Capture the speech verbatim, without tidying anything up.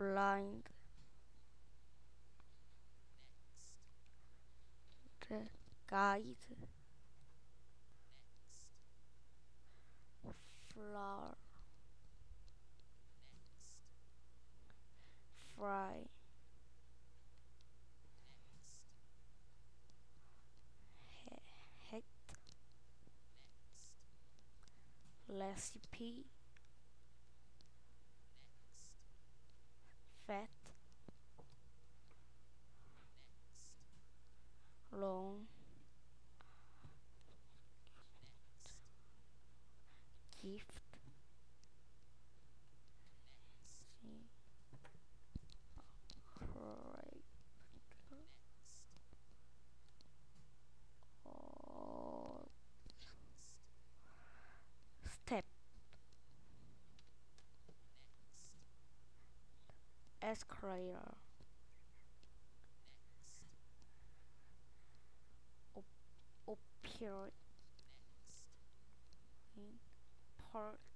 blind, the guide, flour, fry, heat, recipe, fat, long, gift, create, or step, escalator, op- opioid, pork,